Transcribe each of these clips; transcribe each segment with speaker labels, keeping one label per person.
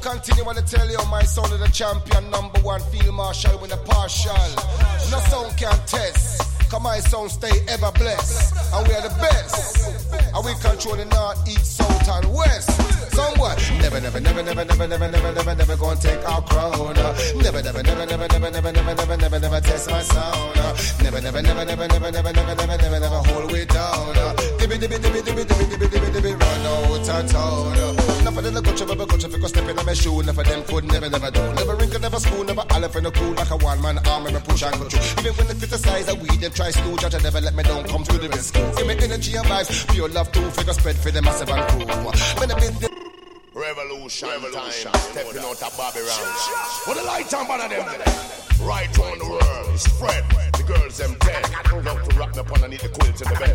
Speaker 1: continue to tell you my son of the champion, number one field marshal with a partial. No sound can test. Cause my sound stay ever blessed. And we are the best. And we control the north, east, south and west. Somewhat. Never gonna take our crown. Never test my sound. Never hold way down. Run out of town. Enough of them go for stepping on my shoe. Enough of them could never do. Never wrinkle, never spoon, never olive in the cool like a one-man arm and push and control. Even when they criticize a weed, them try to judge and never let me down. Comes to the rescue. Give me energy and vibes. Pure love to figure spread for the massive and cool. When I been
Speaker 2: Revolution time, stepping out of Bobby Ranch. What the light on one of them there? Right on the world, spread. The girls them dead. Love to rock me up underneath the quilt in the bed.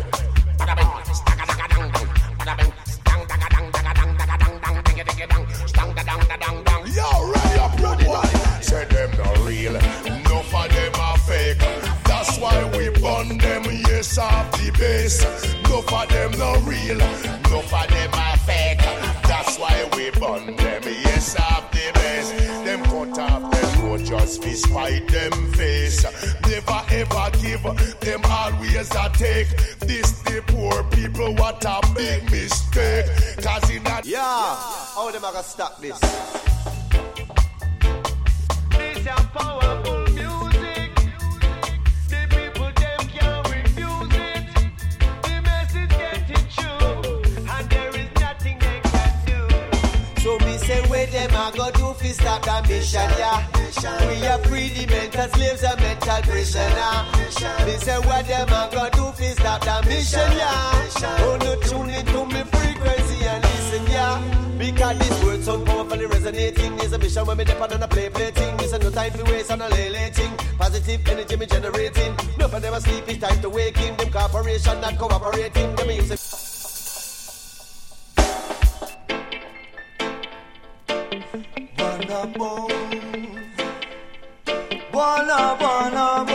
Speaker 2: Yo, ready up your boy. Say them not real, no for them are fake. That's why we burn them, yes, off the base. No for them not real, no for them are fake. That's why we burn them, yes, off the base. Them cut off them road just fi spite them face. Never ever give, them always a take. This the poor people, what a big mistake. Cause in that
Speaker 1: how them gonna stop this?
Speaker 3: This is powerful music. The people them can't refuse it. The message getting true, and there is nothing they can do.
Speaker 4: So me say where them a go do fi stop that mission, yeah. We are free the mental slaves and mental prisoner. Me say where them a go do fi stop that mission, yeah. Oh no, tune into me frequency and listen, yeah. Because this word sound powerfully resonating. There's a mission when me depend on a play thing. This is no time for waste on a lay-lating. Positive energy me generating. No for never sleep, it's time to waking. Them corporation not cooperating. Them use it. Wanna